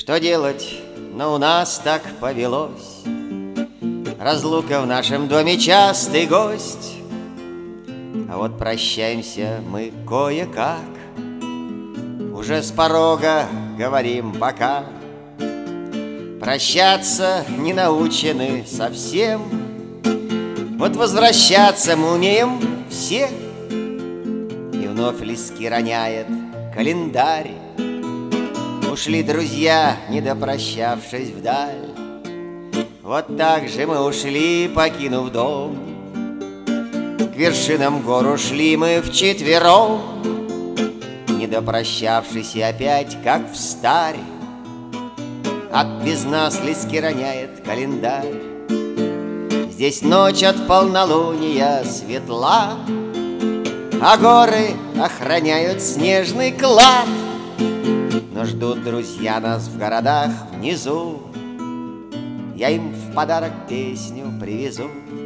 Что делать, но у нас так повелось. Разлука в нашем доме частый гость. А вот прощаемся мы кое-как. Уже с порога говорим пока. Прощаться не научены совсем. Вот возвращаться мы умеем все. И вновь листки роняет календарь. Ушли друзья, не допрощавшись вдаль. Вот так же мы ушли, покинув дом. К вершинам гор ушли мы вчетвером, не допрощавшись и опять, как встарь. Без нас листки роняет календарь. Здесь ночь от полнолуния светла, а горы охраняют снежный клад. Но ждут друзья нас в городах внизу. Я им в подарок песню привезу.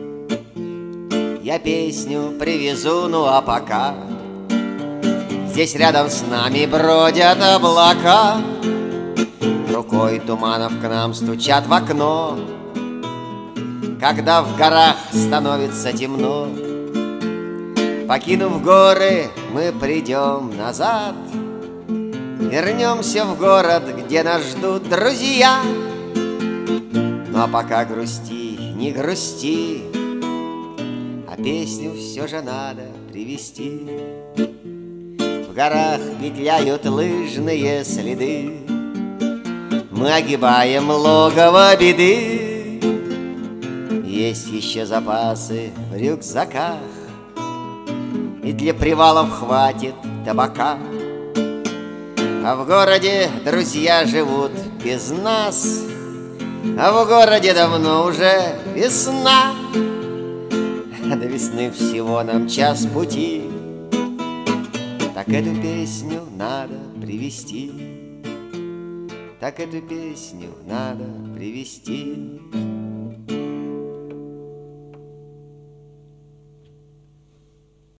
Я песню привезу, ну а пока здесь рядом с нами бродят облака. Рукой туманов к нам стучат в окно. Когда в горах становится темно, покинув горы, мы придем назад. Вернемся в город, где нас ждут друзья. Ну а пока грусти, не грусти, а песню все же надо привезти. В горах петляют лыжные следы. Мы огибаем логово беды. Есть еще запасы в рюкзаках, и для привалов хватит табака. А в городе друзья живут без нас, а в городе давно уже весна. До весны всего нам час пути. Так эту песню надо привезти. Так эту песню надо привезти.